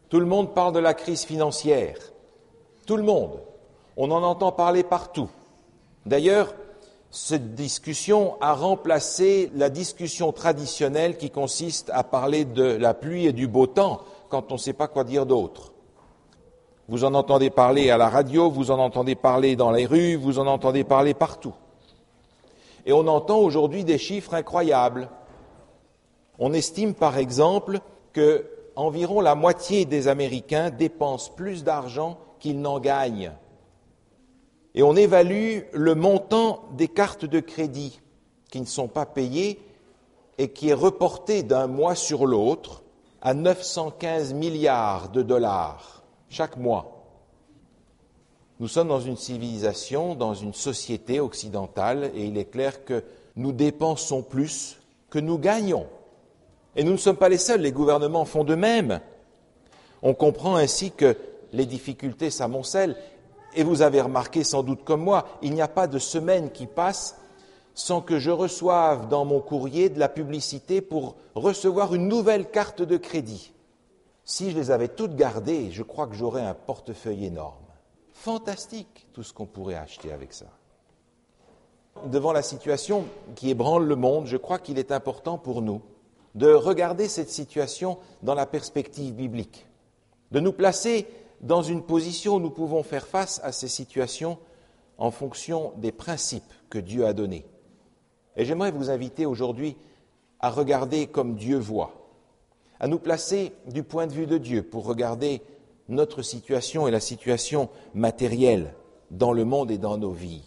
Tout le monde parle de la crise financière. Tout le monde. On en entend parler partout. D'ailleurs, cette discussion a remplacé la discussion traditionnelle qui consiste à parler de la pluie et du beau temps quand on ne sait pas quoi dire d'autre. Vous en entendez parler à la radio, vous en entendez parler dans les rues, vous en entendez parler partout. Et on entend aujourd'hui des chiffres incroyables. On estime par exemple que environ la moitié des Américains dépensent plus d'argent qu'ils n'en gagnent. Et on évalue le montant des cartes de crédit qui ne sont pas payées et qui est reporté d'un mois sur l'autre à 915 milliards de dollars chaque mois. Nous sommes dans une civilisation, dans une société occidentale, et il est clair que nous dépensons plus que nous gagnons. Et nous ne sommes pas les seuls, les gouvernements font de même. On comprend ainsi que les difficultés s'amoncellent. Et vous avez remarqué sans doute comme moi, il n'y a pas de semaine qui passe sans que je reçoive dans mon courrier de la publicité pour recevoir une nouvelle carte de crédit. Si je les avais toutes gardées, je crois que j'aurais un portefeuille énorme. Fantastique tout ce qu'on pourrait acheter avec ça. Devant la situation qui ébranle le monde, je crois qu'il est important pour nous de regarder cette situation dans la perspective biblique, de nous placer dans une position où nous pouvons faire face à ces situations en fonction des principes que Dieu a donnés. Et j'aimerais vous inviter aujourd'hui à regarder comme Dieu voit, à nous placer du point de vue de Dieu pour regarder notre situation et la situation matérielle dans le monde et dans nos vies.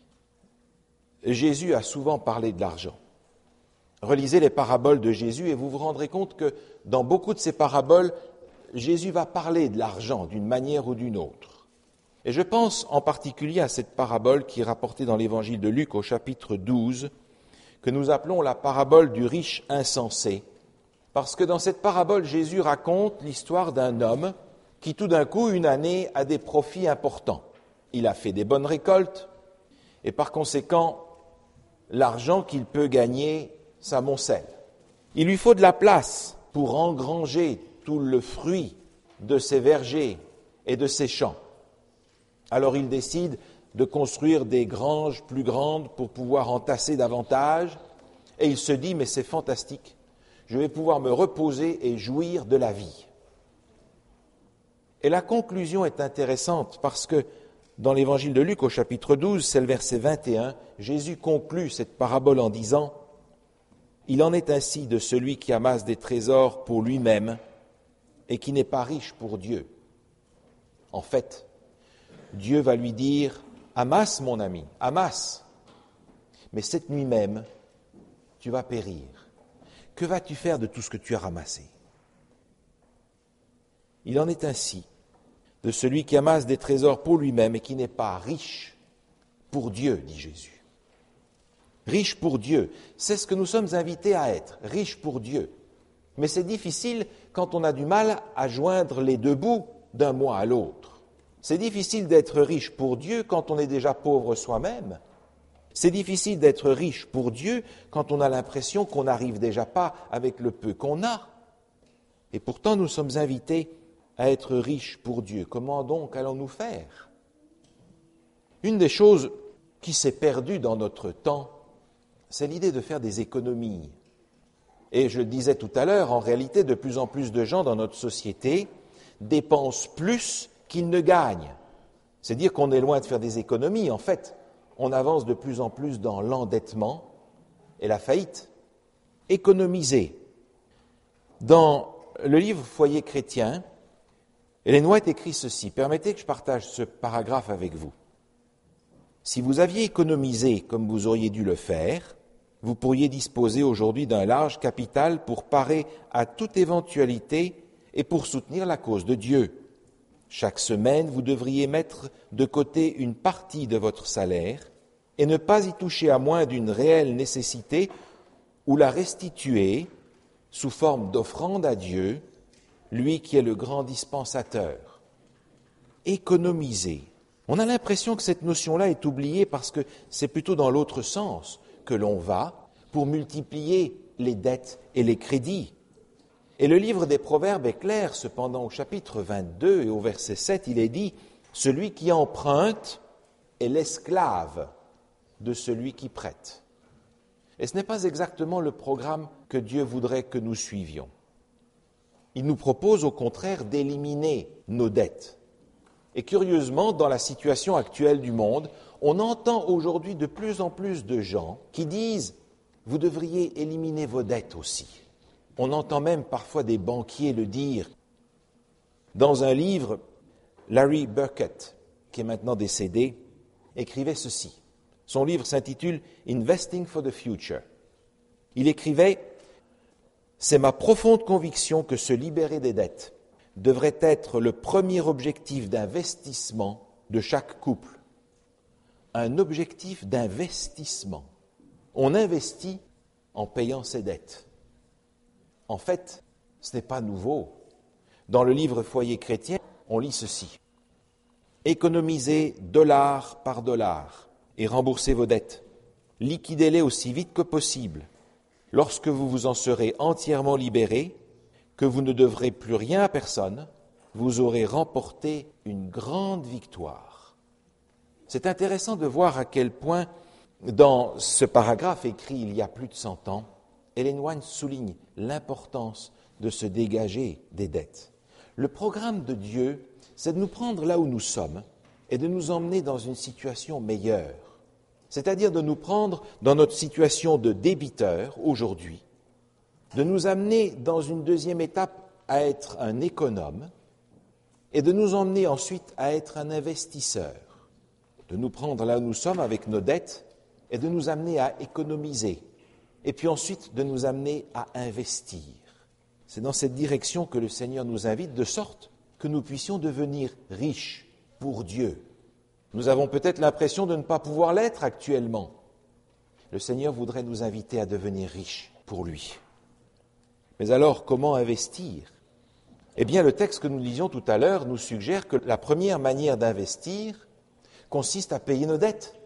Jésus a souvent parlé de l'argent. Relisez les paraboles de Jésus et vous vous rendrez compte que dans beaucoup de ces paraboles, Jésus va parler de l'argent d'une manière ou d'une autre. Et je pense en particulier à cette parabole qui est rapportée dans l'évangile de Luc au chapitre 12, que nous appelons la parabole du riche insensé. Parce que dans cette parabole, Jésus raconte l'histoire d'un homme qui tout d'un coup, une année, a des profits importants. Il a fait des bonnes récoltes et par conséquent, l'argent qu'il peut gagner s'amoncelle. Il lui faut de la place pour engranger tout le fruit de ses vergers et de ses champs. Alors il décide de construire des granges plus grandes pour pouvoir entasser davantage, et il se dit, mais c'est fantastique, je vais pouvoir me reposer et jouir de la vie. Et la conclusion est intéressante parce que dans l'évangile de Luc au chapitre 12, c'est le verset 21, Jésus conclut cette parabole en disant « Il en est ainsi de celui qui amasse des trésors pour lui-même et qui n'est pas riche pour Dieu. » En fait, Dieu va lui dire « Amasse, mon ami, amasse, mais cette nuit même, tu vas périr. Que vas-tu faire de tout ce que tu as ramassé ?» Il en est ainsi de celui qui amasse des trésors pour lui-même et qui n'est pas riche pour Dieu, dit Jésus. Riche pour Dieu, c'est ce que nous sommes invités à être, riche pour Dieu. Mais c'est difficile quand on a du mal à joindre les deux bouts d'un mois à l'autre. C'est difficile d'être riche pour Dieu quand on est déjà pauvre soi-même. C'est difficile d'être riche pour Dieu quand on a l'impression qu'on n'arrive déjà pas avec le peu qu'on a. Et pourtant, nous sommes invités à être riches pour Dieu. Comment donc allons-nous faire ? Une des choses qui s'est perdue dans notre temps, c'est l'idée de faire des économies. Et je le disais tout à l'heure, en réalité, de plus en plus de gens dans notre société dépensent plus qu'ils ne gagnent. C'est dire qu'on est loin de faire des économies. En fait, on avance de plus en plus dans l'endettement et la faillite. Économiser. Dans le livre Foyer chrétien, Ellen White écrit ceci. Permettez que je partage ce paragraphe avec vous. Si vous aviez économisé comme vous auriez dû le faire, vous pourriez disposer aujourd'hui d'un large capital pour parer à toute éventualité et pour soutenir la cause de Dieu. Chaque semaine, vous devriez mettre de côté une partie de votre salaire et ne pas y toucher à moins d'une réelle nécessité ou la restituer sous forme d'offrande à Dieu, lui qui est le grand dispensateur. Économiser. On a l'impression que cette notion-là est oubliée parce que c'est plutôt dans l'autre sens que l'on va pour multiplier les dettes et les crédits. Et le livre des Proverbes est clair, cependant, au chapitre 22 et au verset 7, il est dit « Celui qui emprunte est l'esclave de celui qui prête ». Et ce n'est pas exactement le programme que Dieu voudrait que nous suivions. Il nous propose au contraire d'éliminer nos dettes. Et curieusement, dans la situation actuelle du monde, on entend aujourd'hui de plus en plus de gens qui disent « Vous devriez éliminer vos dettes aussi ». On entend même parfois des banquiers le dire. Dans un livre, Larry Burkett, qui est maintenant décédé, écrivait ceci. Son livre s'intitule « Investing for the Future ». Il écrivait « C'est ma profonde conviction que se libérer des dettes devrait être le premier objectif d'investissement de chaque couple. Un objectif d'investissement. On investit en payant ses dettes. En fait, ce n'est pas nouveau. Dans le livre Foyer chrétien, on lit ceci. Économisez dollar par dollar et remboursez vos dettes. Liquidez-les aussi vite que possible. Lorsque vous vous en serez entièrement libérés, que vous ne devrez plus rien à personne, vous aurez remporté une grande victoire. C'est intéressant de voir à quel point, dans ce paragraphe écrit il y a plus de 100 ans, Ellen White souligne l'importance de se dégager des dettes. Le programme de Dieu, c'est de nous prendre là où nous sommes et de nous emmener dans une situation meilleure. C'est-à-dire de nous prendre dans notre situation de débiteur aujourd'hui, de nous amener dans une deuxième étape à être un économe et de nous emmener ensuite à être un investisseur, de nous prendre là où nous sommes avec nos dettes et de nous amener à économiser et puis ensuite de nous amener à investir. C'est dans cette direction que le Seigneur nous invite, de sorte que nous puissions devenir riches pour Dieu. Nous avons peut-être l'impression de ne pas pouvoir l'être actuellement. Le Seigneur voudrait nous inviter à devenir riches pour lui. Mais alors, comment investir ? Eh bien, le texte que nous lisions tout à l'heure nous suggère que la première manière d'investir consiste à payer nos dettes.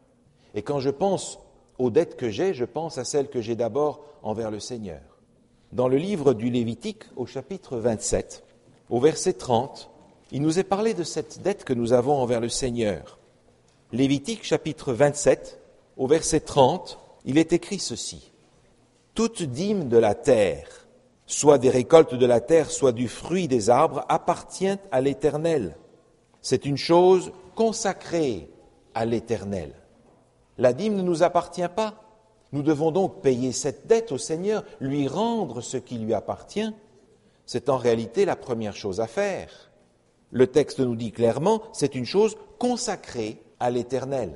Et quand je pense aux dettes que j'ai, je pense à celles que j'ai d'abord envers le Seigneur. Dans le livre du Lévitique, au chapitre 27, au verset 30, il nous est parlé de cette dette que nous avons envers le Seigneur. Lévitique, chapitre 27, au verset 30, il est écrit ceci. « Toute dîme de la terre, soit des récoltes de la terre, soit du fruit des arbres, appartient à l'Éternel. C'est une chose consacrée à l'Éternel. » La dîme ne nous appartient pas. Nous devons donc payer cette dette au Seigneur, lui rendre ce qui lui appartient. C'est en réalité la première chose à faire. Le texte nous dit clairement, c'est une chose consacrée à l'Éternel.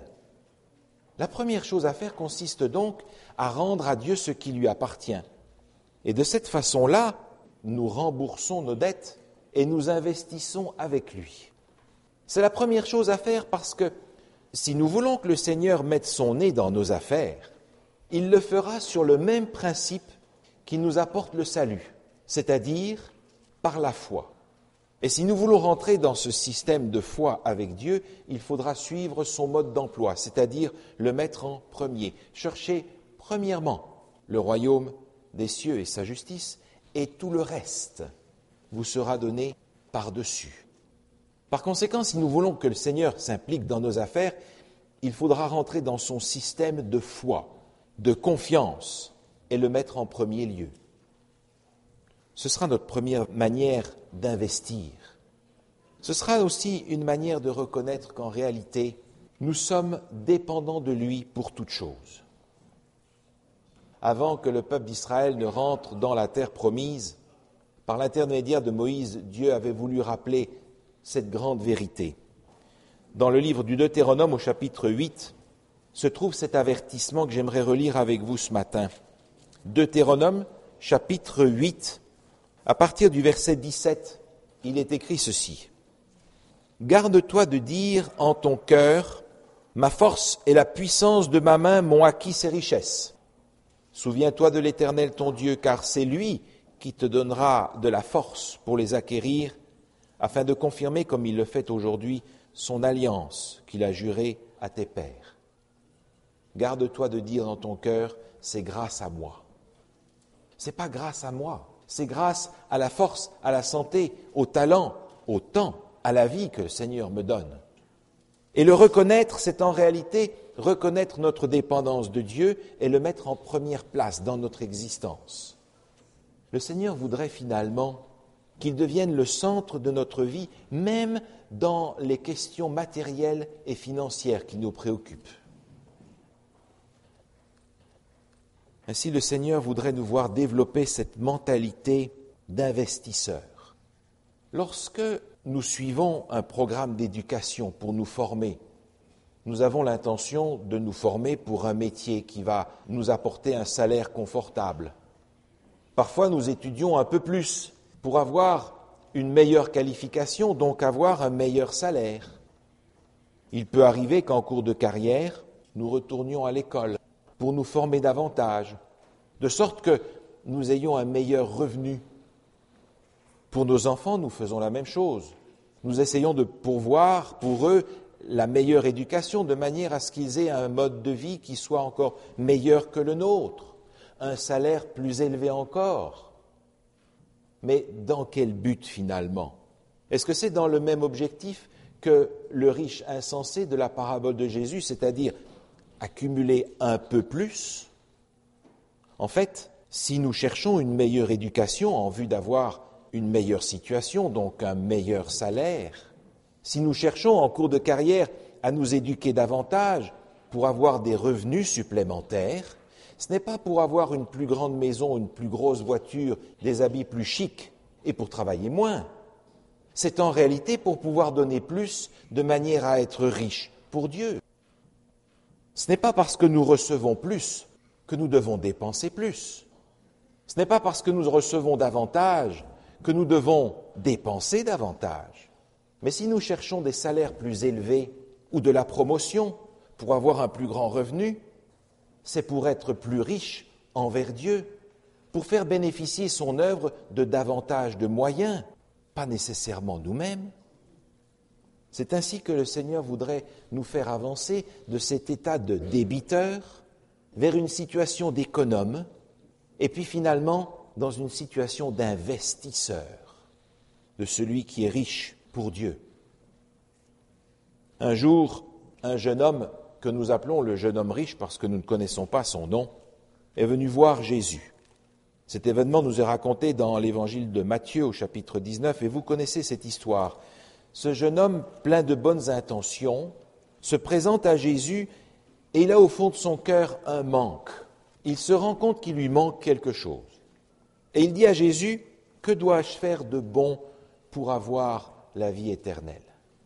La première chose à faire consiste donc à rendre à Dieu ce qui lui appartient. Et de cette façon-là, nous remboursons nos dettes et nous investissons avec lui. C'est la première chose à faire parce que si nous voulons que le Seigneur mette son nez dans nos affaires, il le fera sur le même principe qui nous apporte le salut, c'est-à-dire par la foi. Et si nous voulons rentrer dans ce système de foi avec Dieu, il faudra suivre son mode d'emploi, c'est-à-dire le mettre en premier. Chercher premièrement le royaume des cieux et sa justice, et tout le reste vous sera donné par-dessus. Par conséquent, si nous voulons que le Seigneur s'implique dans nos affaires, il faudra rentrer dans son système de foi, de confiance, et le mettre en premier lieu. Ce sera notre première manière d'investir. Ce sera aussi une manière de reconnaître qu'en réalité, nous sommes dépendants de lui pour toute chose. Avant que le peuple d'Israël ne rentre dans la terre promise, par l'intermédiaire de Moïse, Dieu avait voulu rappeler cette grande vérité. Dans le livre du Deutéronome, au chapitre 8, se trouve cet avertissement que j'aimerais relire avec vous ce matin. Deutéronome, chapitre 8, à partir du verset 17, il est écrit ceci. « Garde-toi de dire en ton cœur, ma force et la puissance de ma main m'ont acquis ces richesses. Souviens-toi de l'Éternel ton Dieu, car c'est lui qui te donnera de la force pour les acquérir, afin de confirmer, comme il le fait aujourd'hui, son alliance qu'il a jurée à tes pères. Garde-toi de dire dans ton cœur, c'est grâce à moi. C'est pas grâce à moi, C'est grâce à la force, à la santé, au talent, au temps, à la vie que le Seigneur me donne. Et le reconnaître, c'est en réalité reconnaître notre dépendance de Dieu et le mettre en première place dans notre existence. Le Seigneur voudrait finalement qu'il devienne le centre de notre vie, même dans les questions matérielles et financières qui nous préoccupent. Ainsi, le Seigneur voudrait nous voir développer cette mentalité d'investisseur. Lorsque nous suivons un programme d'éducation pour nous former, nous avons l'intention de nous former pour un métier qui va nous apporter un salaire confortable. Parfois, nous étudions un peu plus pour avoir une meilleure qualification, donc avoir un meilleur salaire. Il peut arriver qu'en cours de carrière, nous retournions à l'école pour nous former davantage, de sorte que nous ayons un meilleur revenu. Pour nos enfants, nous faisons la même chose. Nous essayons de pourvoir pour eux la meilleure éducation, de manière à ce qu'ils aient un mode de vie qui soit encore meilleur que le nôtre, un salaire plus élevé encore. Mais dans quel but finalement? Est-ce que c'est dans le même objectif que le riche insensé de la parabole de Jésus, c'est-à-dire accumuler un peu plus? En fait, si nous cherchons une meilleure éducation en vue d'avoir une meilleure situation, donc un meilleur salaire, si nous cherchons en cours de carrière à nous éduquer davantage pour avoir des revenus supplémentaires, ce n'est pas pour avoir une plus grande maison, une plus grosse voiture, des habits plus chics et pour travailler moins. C'est en réalité pour pouvoir donner plus de manière à être riche pour Dieu. Ce n'est pas parce que nous recevons plus que nous devons dépenser plus. Ce n'est pas parce que nous recevons davantage que nous devons dépenser davantage. Mais si nous cherchons des salaires plus élevés ou de la promotion pour avoir un plus grand revenu, c'est pour être plus riche envers Dieu, pour faire bénéficier son œuvre de davantage de moyens, pas nécessairement nous-mêmes. C'est ainsi que le Seigneur voudrait nous faire avancer de cet état de débiteur vers une situation d'économe, et puis finalement dans une situation d'investisseur, de celui qui est riche pour Dieu. Un jour, un jeune homme, que nous appelons le jeune homme riche parce que nous ne connaissons pas son nom, est venu voir Jésus. Cet événement nous est raconté dans l'évangile de Matthieu au chapitre 19, et vous connaissez cette histoire. Ce jeune homme, plein de bonnes intentions, se présente à Jésus et il a au fond de son cœur un manque. Il se rend compte qu'il lui manque quelque chose. Et il dit à Jésus, « Que dois-je faire de bon pour avoir la vie éternelle ?»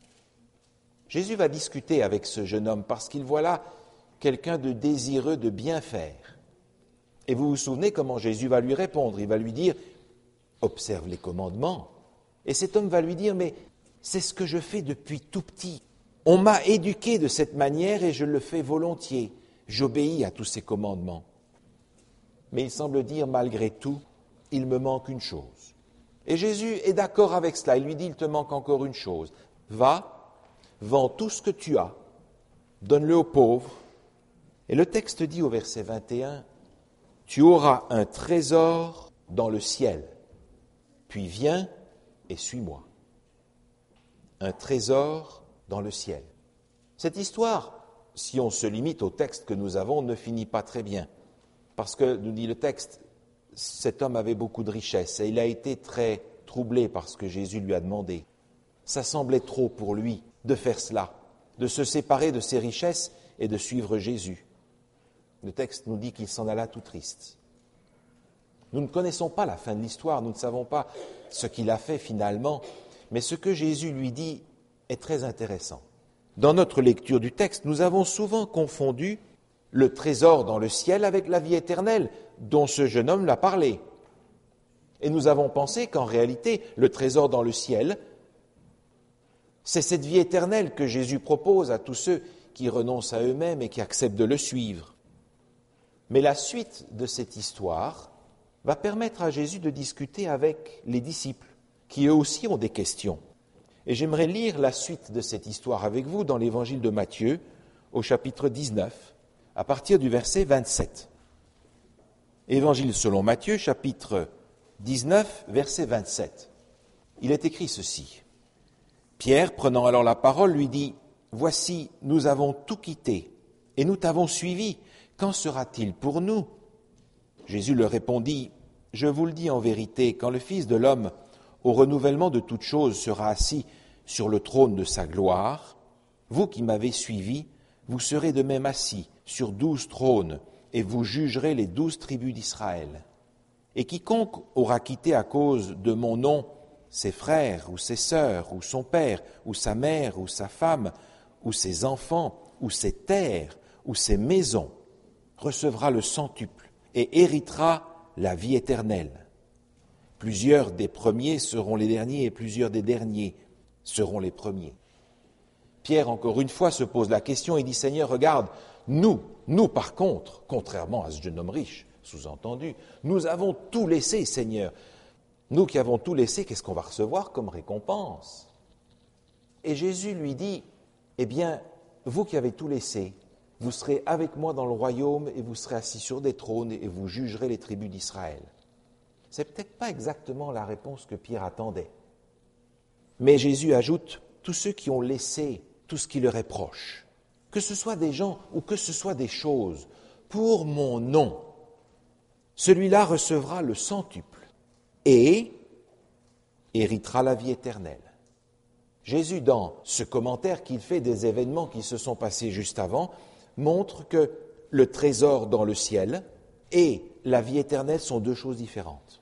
Jésus va discuter avec ce jeune homme parce qu'il voit là quelqu'un de désireux de bien faire. Et vous vous souvenez comment Jésus va lui répondre. Il va lui dire, « Observe les commandements. » Et cet homme va lui dire, « Mais c'est ce que je fais depuis tout petit. On m'a éduqué de cette manière et je le fais volontiers. J'obéis à tous ces commandements. » Mais il semble dire, malgré tout, il me manque une chose. Et Jésus est d'accord avec cela. Il lui dit, il te manque encore une chose. Va, vends tout ce que tu as, donne-le aux pauvres. Et le texte dit au verset 21, tu auras un trésor dans le ciel. Puis viens et suis-moi. Un trésor dans le ciel. Cette histoire, si on se limite au texte que nous avons, ne finit pas très bien. Parce que, nous dit le texte, cet homme avait beaucoup de richesses et il a été très troublé par ce que Jésus lui a demandé. Ça semblait trop pour lui de faire cela, de se séparer de ses richesses et de suivre Jésus. Le texte nous dit qu'il s'en alla tout triste. Nous ne connaissons pas la fin de l'histoire, nous ne savons pas ce qu'il a fait finalement, mais ce que Jésus lui dit est très intéressant. Dans notre lecture du texte, nous avons souvent confondu le trésor dans le ciel avec la vie éternelle dont ce jeune homme l'a parlé. Et nous avons pensé qu'en réalité, le trésor dans le ciel, c'est cette vie éternelle que Jésus propose à tous ceux qui renoncent à eux-mêmes et qui acceptent de le suivre. Mais la suite de cette histoire va permettre à Jésus de discuter avec les disciples, qui eux aussi ont des questions. Et j'aimerais lire la suite de cette histoire avec vous dans l'évangile de Matthieu, au chapitre 19, à partir du verset 27. Évangile selon Matthieu, chapitre 19, verset 27. Il est écrit ceci. Pierre, prenant alors la parole, lui dit, « Voici, nous avons tout quitté, et nous t'avons suivi. Qu'en sera-t-il pour nous ?» Jésus leur répondit, « Je vous le dis en vérité, quand le Fils de l'homme, au renouvellement de toutes choses, sera assis sur le trône de sa gloire, vous qui m'avez suivi, vous serez de même assis sur 12 trônes, et vous jugerez les 12 tribus d'Israël. Et quiconque aura quitté à cause de mon nom ses frères ou ses sœurs, ou son père, ou sa mère, ou sa femme, ou ses enfants, ou ses terres, ou ses maisons, recevra le centuple et héritera la vie éternelle. Plusieurs des premiers seront les derniers, et plusieurs des derniers seront les premiers. » Pierre, encore une fois, se pose la question et dit, « Seigneur, regarde, nous par contre, contrairement à ce jeune homme riche, sous-entendu, nous avons tout laissé, Seigneur. Nous qui avons tout laissé, qu'est-ce qu'on va recevoir comme récompense ?» Et Jésus lui dit, « Eh bien, vous qui avez tout laissé, vous serez avec moi dans le royaume et vous serez assis sur des trônes et vous jugerez les tribus d'Israël. » C'est peut-être pas exactement la réponse que Pierre attendait. Mais Jésus ajoute, « Tous ceux qui ont laissé tout ce qui leur est proche, que ce soit des gens ou que ce soit des choses, pour mon nom, celui-là recevra le centuple et héritera la vie éternelle. » Jésus, dans ce commentaire qu'il fait des événements qui se sont passés juste avant, montre que le trésor dans le ciel et la vie éternelle sont deux choses différentes.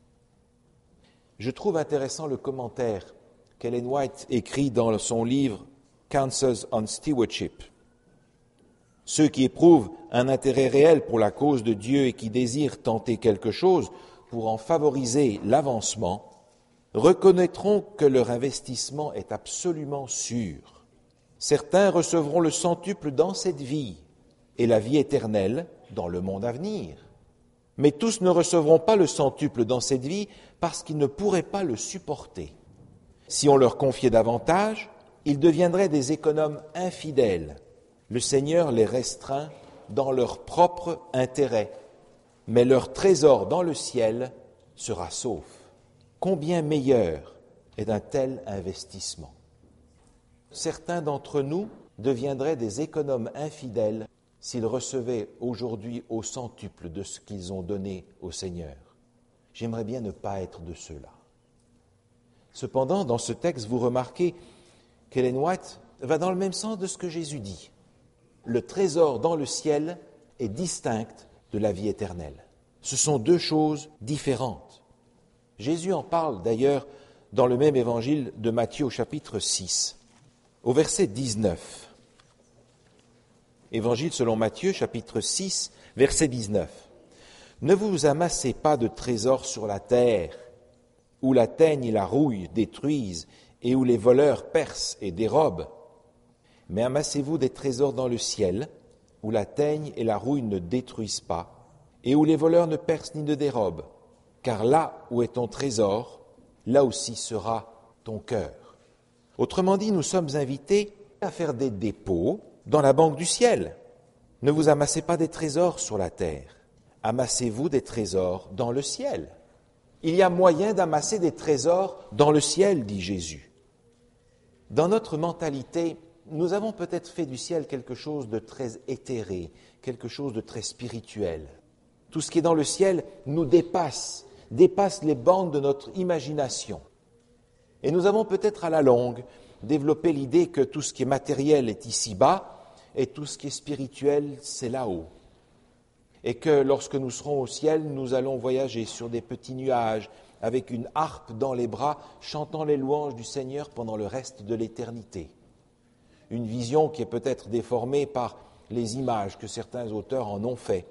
Je trouve intéressant le commentaire qu'Ellen White écrit dans son livre « Counsels on Stewardship ». Ceux qui éprouvent un intérêt réel pour la cause de Dieu et qui désirent tenter quelque chose pour en favoriser l'avancement, reconnaîtront que leur investissement est absolument sûr. Certains recevront le centuple dans cette vie et la vie éternelle dans le monde à venir. Mais tous ne recevront pas le centuple dans cette vie parce qu'ils ne pourraient pas le supporter. Si on leur confiait davantage, ils deviendraient des économes infidèles. Le Seigneur les restreint dans leur propre intérêt, mais leur trésor dans le ciel sera sauf. Combien meilleur est un tel investissement? Certains d'entre nous deviendraient des économes infidèles s'ils recevaient aujourd'hui au centuple de ce qu'ils ont donné au Seigneur. J'aimerais bien ne pas être de ceux-là. Cependant, dans ce texte, vous remarquez qu'Ellen White va dans le même sens de ce que Jésus dit. Le trésor dans le ciel est distinct de la vie éternelle. Ce sont deux choses différentes. Jésus en parle d'ailleurs dans le même évangile de Matthieu au chapitre 6, au verset 19. Évangile selon Matthieu, chapitre 6, verset 19. « Ne vous amassez pas de trésors sur la terre, où la teigne et la rouille détruisent, et où les voleurs percent et dérobent. Mais amassez-vous des trésors dans le ciel, où la teigne et la rouille ne détruisent pas, et où les voleurs ne percent ni ne dérobent. Car là où est ton trésor, là aussi sera ton cœur. » Autrement dit, nous sommes invités à faire des dépôts dans la banque du ciel. Ne vous amassez pas des trésors sur la terre, amassez-vous des trésors dans le ciel. Il y a moyen d'amasser des trésors dans le ciel, dit Jésus. Dans notre mentalité, nous avons peut-être fait du ciel quelque chose de très éthéré, quelque chose de très spirituel. Tout ce qui est dans le ciel nous dépasse les bornes de notre imagination. Et nous avons peut-être à la longue développé l'idée que tout ce qui est matériel est ici-bas et tout ce qui est spirituel, c'est là-haut. Et que lorsque nous serons au ciel, nous allons voyager sur des petits nuages avec une harpe dans les bras, chantant les louanges du Seigneur pendant le reste de l'éternité. Une vision qui est peut-être déformée par les images que certains auteurs en ont fait.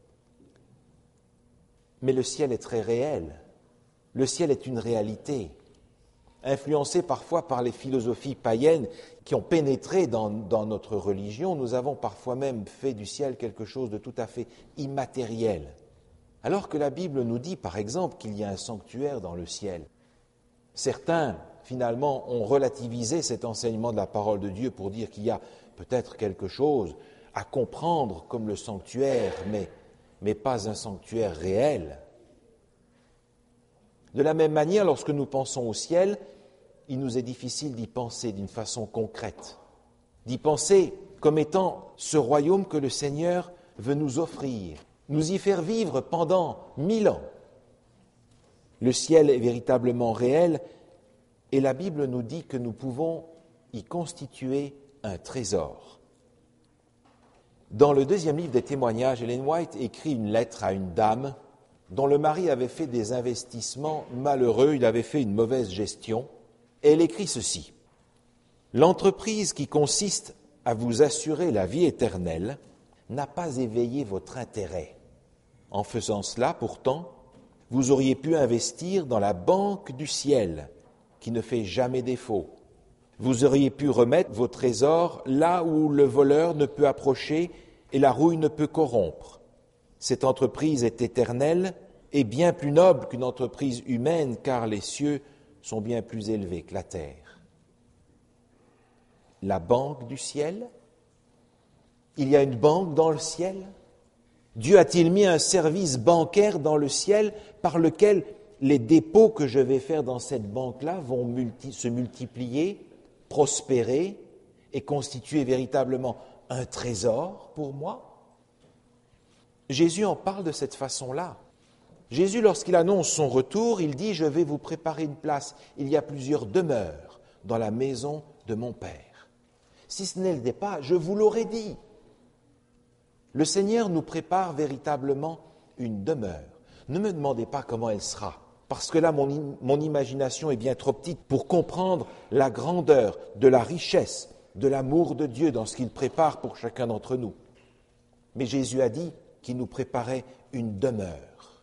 Mais le ciel est très réel. Le ciel est une réalité, influencée parfois par les philosophies païennes qui ont pénétré dans notre religion. Nous avons parfois même fait du ciel quelque chose de tout à fait immatériel. Alors que la Bible nous dit, par exemple, qu'il y a un sanctuaire dans le ciel. Certains, finalement, ont relativisé cet enseignement de la parole de Dieu pour dire qu'il y a peut-être quelque chose à comprendre comme le sanctuaire, mais pas un sanctuaire réel. De la même manière, lorsque nous pensons au ciel, il nous est difficile d'y penser d'une façon concrète, d'y penser comme étant ce royaume que le Seigneur veut nous offrir, nous y faire vivre pendant 1000 ans. Le ciel est véritablement réel et la Bible nous dit que nous pouvons y constituer un trésor. Dans le 2e livre des témoignages, Ellen White écrit une lettre à une dame dont le mari avait fait des investissements malheureux, il avait fait une mauvaise gestion. Et elle écrit ceci: « L'entreprise qui consiste à vous assurer la vie éternelle n'a pas éveillé votre intérêt. En faisant cela, pourtant, vous auriez pu investir dans la banque du ciel, qui ne fait jamais défaut. Vous auriez pu remettre vos trésors là où le voleur ne peut approcher et la rouille ne peut corrompre. Cette entreprise est éternelle et bien plus noble qu'une entreprise humaine, car les cieux sont bien plus élevés que la terre. » La banque du ciel? Il y a une banque dans le ciel? Dieu a-t-il mis un service bancaire dans le ciel par lequel les dépôts que je vais faire dans cette banque-là vont se multiplier, prospérer et constituer véritablement un trésor pour moi? Jésus en parle de cette façon-là. Jésus, lorsqu'il annonce son retour, il dit « Je vais vous préparer une place. Il y a plusieurs demeures dans la maison de mon Père. » Si ce n'est pas, je vous l'aurais dit. Le Seigneur nous prépare véritablement une demeure. Ne me demandez pas comment elle sera, parce que là, mon imagination est bien trop petite pour comprendre la grandeur de la richesse, de l'amour de Dieu dans ce qu'il prépare pour chacun d'entre nous. Mais Jésus a dit qu'il nous préparait une demeure.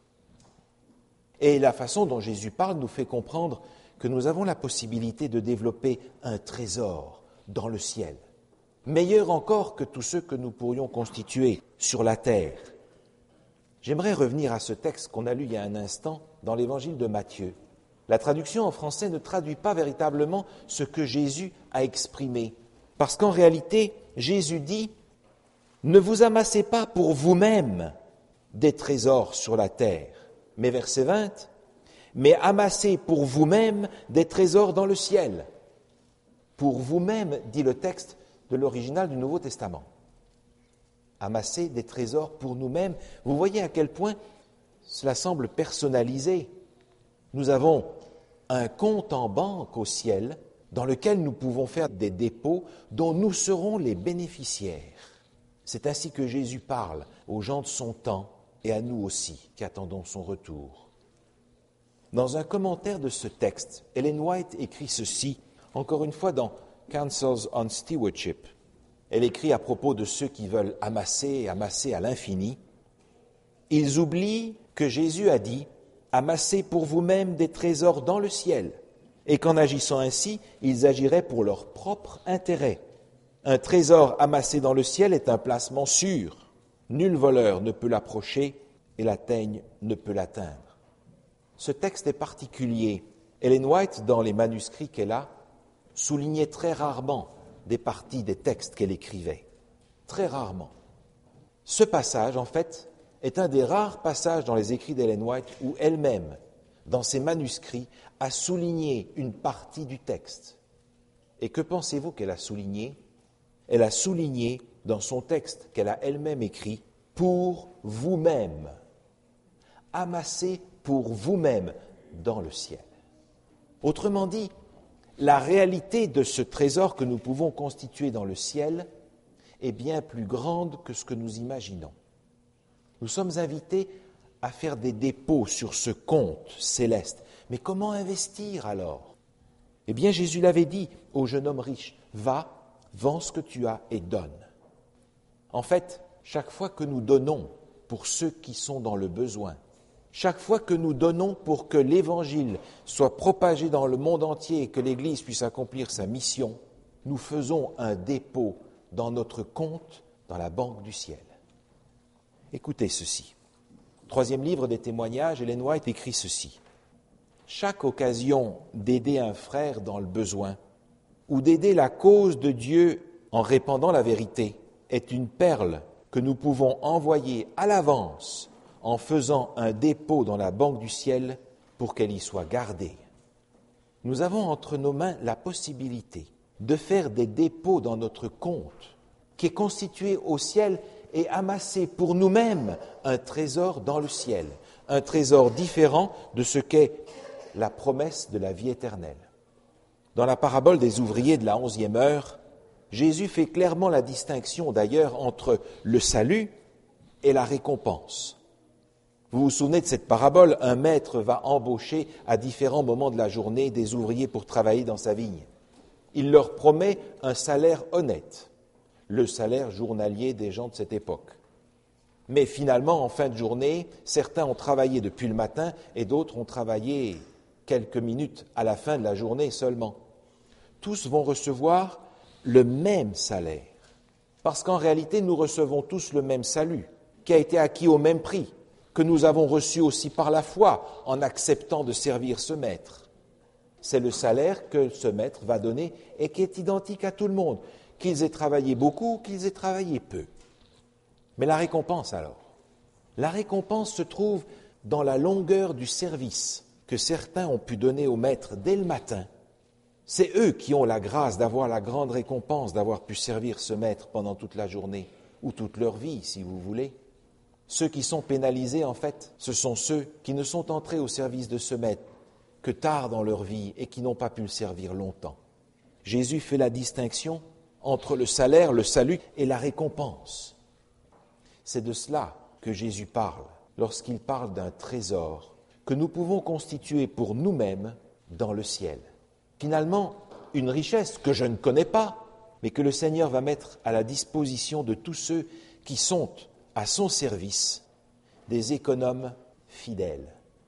Et la façon dont Jésus parle nous fait comprendre que nous avons la possibilité de développer un trésor dans le ciel, meilleur encore que tous ceux que nous pourrions constituer sur la terre. J'aimerais revenir à ce texte qu'on a lu il y a un instant dans l'évangile de Matthieu. La traduction en français ne traduit pas véritablement ce que Jésus a exprimé, parce qu'en réalité, Jésus dit « Ne vous amassez pas pour vous-même des trésors sur la terre ». Mais verset 20, « Mais amassez pour vous-même des trésors dans le ciel. » Pour vous-même, dit le texte de l'original du Nouveau Testament. Amasser des trésors pour nous-mêmes. Vous voyez à quel point cela semble personnalisé. Nous avons un compte en banque au ciel dans lequel nous pouvons faire des dépôts dont nous serons les bénéficiaires. C'est ainsi que Jésus parle aux gens de son temps et à nous aussi qui attendons son retour. Dans un commentaire de ce texte, Ellen White écrit ceci, encore une fois dans Counsels on Stewardship. Elle écrit à propos de ceux qui veulent amasser à l'infini. Ils oublient que Jésus a dit « Amassez pour vous-même des trésors dans le ciel » et qu'en agissant ainsi, ils agiraient pour leur propre intérêt. Un trésor amassé dans le ciel est un placement sûr. Nul voleur ne peut l'approcher et la teigne ne peut l'atteindre. Ce texte est particulier. Ellen White, dans les manuscrits qu'elle a, soulignait très rarement des parties des textes qu'elle écrivait. Très rarement. Ce passage, en fait, est un des rares passages dans les écrits d'Ellen White où elle-même, dans ses manuscrits, a souligné une partie du texte. Et que pensez-vous qu'elle a souligné? Elle a souligné dans son texte qu'elle a elle-même écrit « pour vous-même ». Amassez pour vous-même dans le ciel. Autrement dit, la réalité de ce trésor que nous pouvons constituer dans le ciel est bien plus grande que ce que nous imaginons. Nous sommes invités à faire des dépôts sur ce compte céleste. Mais comment investir alors? Eh bien, Jésus l'avait dit au jeune homme riche, « Va, vends ce que tu as et donne. » En fait, chaque fois que nous donnons pour ceux qui sont dans le besoin, chaque fois que nous donnons pour que l'Évangile soit propagé dans le monde entier et que l'Église puisse accomplir sa mission, nous faisons un dépôt dans notre compte dans la banque du ciel. Écoutez ceci. 3e livre des témoignages, Ellen White écrit ceci. « Chaque occasion d'aider un frère dans le besoin ou d'aider la cause de Dieu en répandant la vérité est une perle que nous pouvons envoyer à l'avance en faisant un dépôt dans la banque du ciel pour qu'elle y soit gardée. Nous avons entre nos mains la possibilité de faire des dépôts dans notre compte qui est constitué au ciel et amasser pour nous-mêmes un trésor dans le ciel, un trésor différent de ce qu'est la promesse de la vie éternelle. Dans la parabole des ouvriers de la 11e heure, Jésus fait clairement la distinction d'ailleurs entre le salut et la récompense. Vous vous souvenez de cette parabole, un maître va embaucher à différents moments de la journée des ouvriers pour travailler dans sa vigne. Il leur promet un salaire honnête, le salaire journalier des gens de cette époque. Mais finalement, en fin de journée, certains ont travaillé depuis le matin et d'autres ont travaillé quelques minutes à la fin de la journée seulement. Tous vont recevoir le même salaire, parce qu'en réalité, nous recevons tous le même salut, qui a été acquis au même prix, que nous avons reçu aussi par la foi en acceptant de servir ce maître. C'est le salaire que ce maître va donner et qui est identique à tout le monde, qu'ils aient travaillé beaucoup ou qu'ils aient travaillé peu. Mais la récompense alors? La récompense se trouve dans la longueur du service que certains ont pu donner au maître dès le matin. C'est eux qui ont la grâce d'avoir la grande récompense d'avoir pu servir ce maître pendant toute la journée, ou toute leur vie, si vous voulez. Ceux qui sont pénalisés, en fait, ce sont ceux qui ne sont entrés au service de ce maître que tard dans leur vie et qui n'ont pas pu le servir longtemps. Jésus fait la distinction entre le salaire, le salut et la récompense. C'est de cela que Jésus parle lorsqu'il parle d'un trésor que nous pouvons constituer pour nous-mêmes dans le ciel. Finalement, une richesse que je ne connais pas, mais que le Seigneur va mettre à la disposition de tous ceux qui sont à son service, des économes fidèles.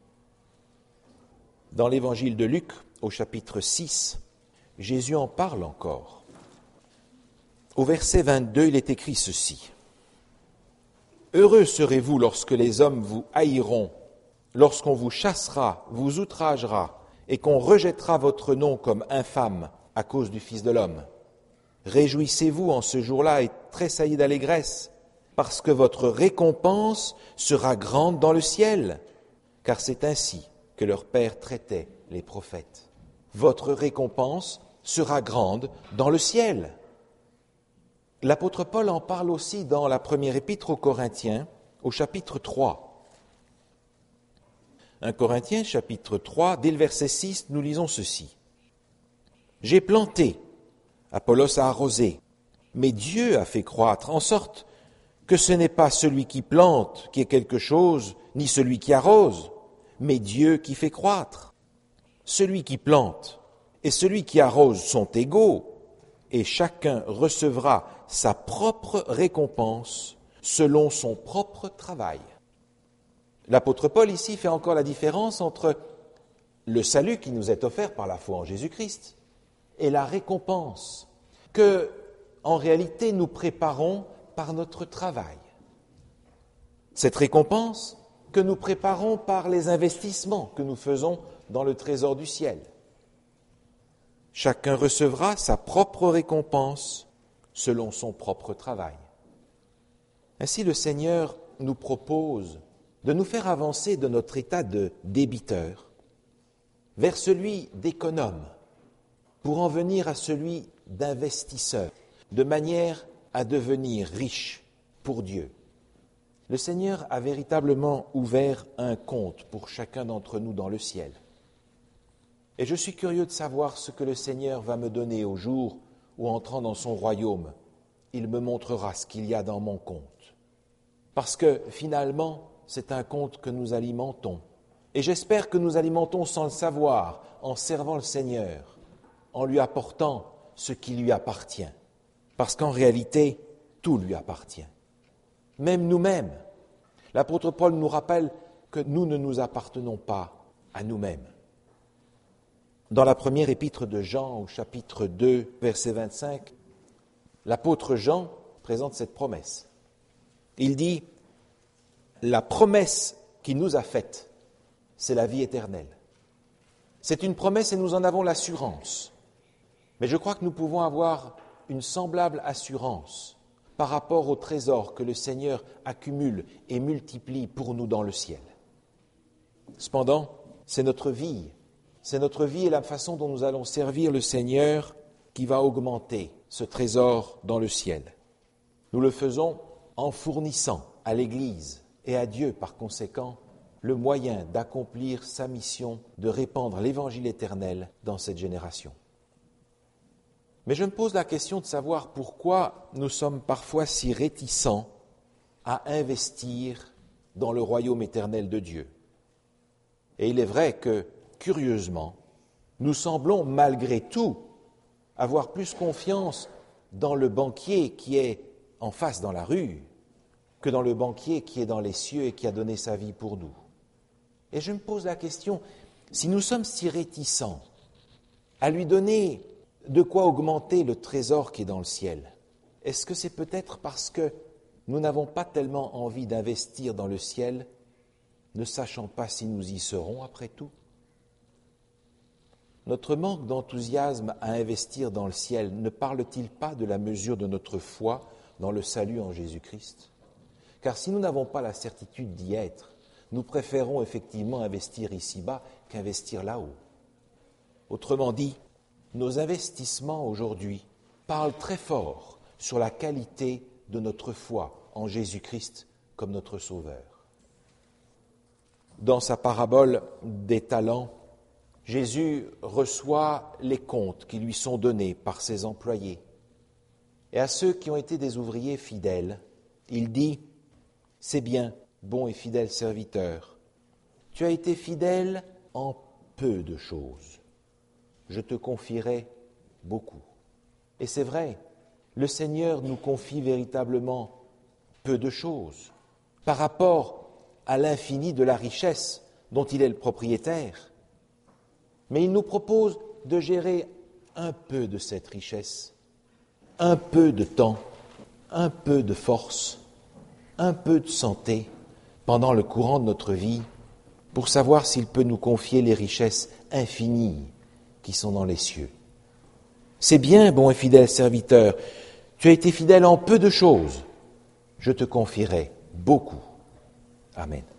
Dans l'évangile de Luc, au chapitre 6, Jésus en parle encore. Au verset 22, il est écrit ceci. « Heureux serez-vous lorsque les hommes vous haïront, lorsqu'on vous chassera, vous outragera, et qu'on rejettera votre nom comme infâme à cause du Fils de l'homme. Réjouissez-vous en ce jour-là et tressaillez d'allégresse, parce que votre récompense sera grande dans le ciel, car c'est ainsi que leur Père traitait les prophètes. Votre récompense sera grande dans le ciel. » L'apôtre Paul en parle aussi dans la première épître aux Corinthiens, au chapitre 3. 1 Corinthiens, chapitre 3, dès le verset 6, nous lisons ceci. « J'ai planté, Apollos a arrosé, mais Dieu a fait croître, en sorte que ce n'est pas celui qui plante qui est quelque chose, ni celui qui arrose, mais Dieu qui fait croître. Celui qui plante et celui qui arrose sont égaux, et chacun recevra sa propre récompense selon son propre travail. » L'apôtre Paul ici fait encore la différence entre le salut qui nous est offert par la foi en Jésus-Christ et la récompense que, en réalité, nous préparons par notre travail. Cette récompense que nous préparons par les investissements que nous faisons dans le trésor du ciel. Chacun recevra sa propre récompense selon son propre travail. Ainsi, le Seigneur nous propose de nous faire avancer de notre état de débiteur vers celui d'économe, pour en venir à celui d'investisseur, de manière à devenir riche pour Dieu. Le Seigneur a véritablement ouvert un compte pour chacun d'entre nous dans le ciel. Et je suis curieux de savoir ce que le Seigneur va me donner au jour où, entrant dans son royaume, il me montrera ce qu'il y a dans mon compte. Parce que, finalement, c'est un compte que nous alimentons. Et j'espère que nous alimentons sans le savoir, en servant le Seigneur, en lui apportant ce qui lui appartient. Parce qu'en réalité, tout lui appartient. Même nous-mêmes. L'apôtre Paul nous rappelle que nous ne nous appartenons pas à nous-mêmes. Dans la première épître de Jean, au chapitre 2, verset 25, l'apôtre Jean présente cette promesse. Il dit « La promesse qu'il nous a faite, c'est la vie éternelle. » C'est une promesse et nous en avons l'assurance. Mais je crois que nous pouvons avoir une semblable assurance par rapport au trésor que le Seigneur accumule et multiplie pour nous dans le ciel. Cependant, c'est notre vie. C'est notre vie et la façon dont nous allons servir le Seigneur qui va augmenter ce trésor dans le ciel. Nous le faisons en fournissant à l'Église et à Dieu, par conséquent, le moyen d'accomplir sa mission de répandre l'Évangile éternel dans cette génération. Mais je me pose la question de savoir pourquoi nous sommes parfois si réticents à investir dans le royaume éternel de Dieu. Et il est vrai que, curieusement, nous semblons malgré tout avoir plus confiance dans le banquier qui est en face dans la rue que dans le banquier qui est dans les cieux et qui a donné sa vie pour nous. Et je me pose la question, si nous sommes si réticents à lui donner de quoi augmenter le trésor qui est dans le ciel, est-ce que c'est peut-être parce que nous n'avons pas tellement envie d'investir dans le ciel, ne sachant pas si nous y serons après tout? Notre manque d'enthousiasme à investir dans le ciel ne parle-t-il pas de la mesure de notre foi dans le salut en Jésus-Christ? Car si nous n'avons pas la certitude d'y être, nous préférons effectivement investir ici-bas qu'investir là-haut. Autrement dit, nos investissements aujourd'hui parlent très fort sur la qualité de notre foi en Jésus-Christ comme notre Sauveur. Dans sa parabole des talents, Jésus reçoit les comptes qui lui sont donnés par ses employés. Et à ceux qui ont été des ouvriers fidèles, il dit « C'est bien, bon et fidèle serviteur, tu as été fidèle en peu de choses. Je te confierai beaucoup. » Et c'est vrai, le Seigneur nous confie véritablement peu de choses par rapport à l'infini de la richesse dont il est le propriétaire. Mais il nous propose de gérer un peu de cette richesse, un peu de temps, un peu de force, un peu de santé pendant le courant de notre vie pour savoir s'il peut nous confier les richesses infinies qui sont dans les cieux. C'est bien, bon et fidèle serviteur, tu as été fidèle en peu de choses, je te confierai beaucoup. Amen.